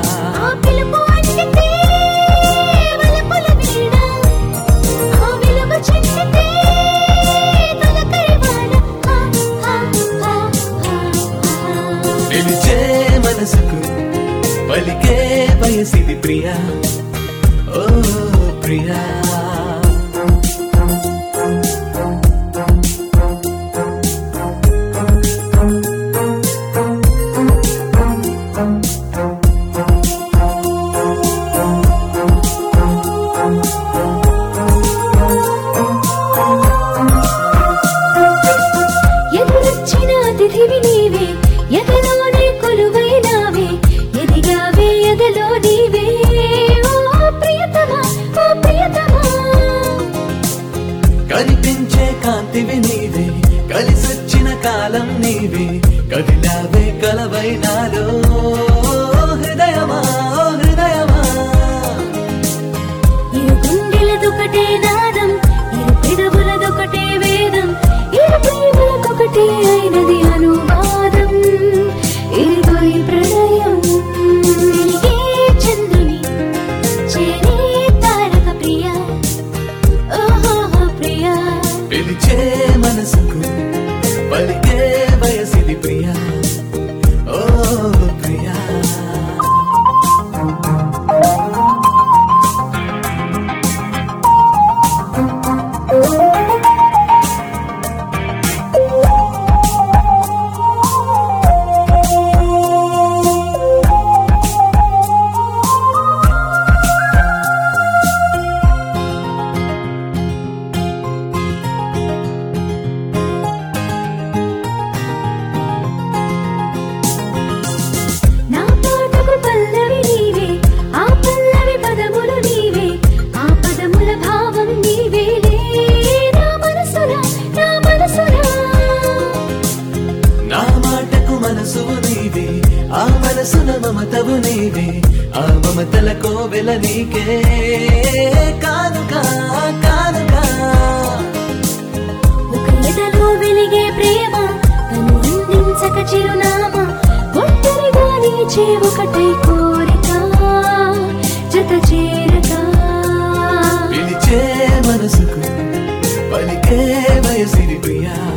పిలిచే మనసుకు పలికే వయసిది ప్రియా, ఓ ప్రియా. ఎదురొచ్చిన అతిథివి నీవే, ఎదలోనే కొలువైనావే, ఎదిగావే ఎదలో నీవే, ఓ ప్రియతమా, ఓ ప్రియతమా. కనిపించే కాంతివి నీవే, కలిసొచ్చిన కాలం నీవే, కదిలావే కలవైనాలో హృదయమా, ఓ హృదయమా. ఇరు గుండెలదొకటే నాదం, ఇరు పెదవులదొకటే వేదం, ఇరు ప్రేమలకొకటే అయినది అనువాదం, ఇదిగో ఈ ప్రణయం. వెలిగే చంద్రుని చేరే తారక ప్రియా, ఓహో ప్రియా. పిలిచే మనసుకు పలికే వయసిది ప్రియా, ఓ ప్రియా. నా పాటకు పల్లవి నీవే, ఆ పల్లవి పదములు నీవే, ఆ పదముల భావం నీవేలే, నా మనసున, నా మనసున. నా మాటకు మనసువు నీవే, ఆ మనసున మమతవు నీవే, ఆ మమతల కోవెల నీకే కానుక, కానుక. ఒక ఎదలో వెలిగే ప్రేమ, తను అందించక చిరునామా, ఒంటరిగా నిలిచే ఒకటై కోరిక, జత చేరక. పిలిచే మనసుకు పలికే వయసిది ప్రియా,